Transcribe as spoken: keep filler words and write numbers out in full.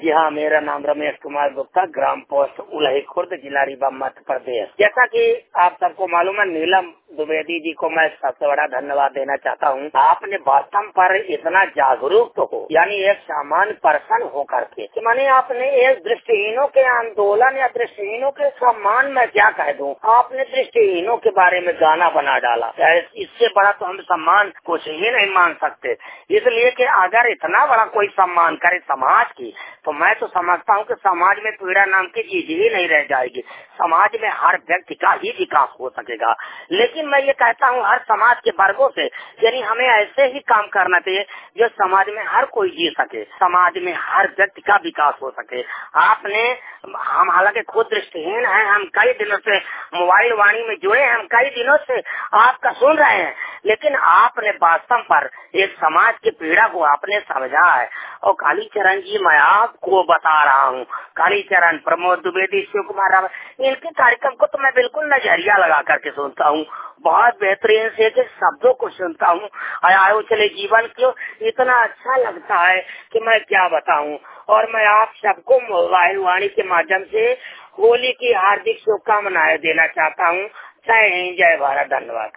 जी हाँ, मेरा नाम रमेश कुमार गुप्ता, ग्राम पोस्ट उलही खुर्द, जिला रीवा, मध्य प्रदेश। जैसा कि आप सबको मालूम है, नीलम द्विवेदी जी को मैं सबसे बड़ा धन्यवाद देना चाहता हूँ। आपने वास्तव पर इतना जागरूक तो हो, यानी एक सामान्य पर्सन होकर के, कि माने आपने एक दृष्टिहीनों के आंदोलन या दृष्टिहीनों के सम्मान में क्या कह दूं, आपने दृष्टिहीनों के बारे में गाना बना डाला। इससे बड़ा तो हम सम्मान कुछ ही नहीं मान सकते। इसलिए कि अगर इतना बड़ा कोई सम्मान करे समाज की, तो मैं तो समझता हूँ कि समाज में पीड़ा नाम की चीज ही नहीं रह जाएगी। समाज में हर व्यक्ति का ही विकास हो सकेगा। लेकिन मैं ये कहता हूँ हर समाज के वर्गों से, यानी हमें ऐसे ही काम करना चाहिए जो समाज में हर कोई जी सके, समाज में हर व्यक्ति का विकास हो सके। आपने, हम हालांकि खुद दृष्टिहीन हैं, हम कई दिनों से मोबाइल वाणी में जुड़े हैं, हम कई दिनों से आपका सुन रहे हैं, लेकिन आपने वास्तव पर एक समाज की पीड़ा को आपने समझा है। और कालीचरण जी, मैं आपको बता रहा हूँ, कालीचरण, प्रमोद द्विवेदी, शिव कुमार रावत, इनके कार्यक्रम को तो मैं बिल्कुल नजरिया लगा करके सुनता हूँ। बहुत बेहतरीन से के शब्दों को सुनता हूँ। आयो चले जीवन क्यों इतना अच्छा लगता है कि मैं क्या बताऊँ। और मैं आप सबको मोबाइल वाणी के माध्यम से होली की हार्दिक शुभकामनाएं देना चाहता हूँ। जय हिंद, जय भारत, धन्यवाद।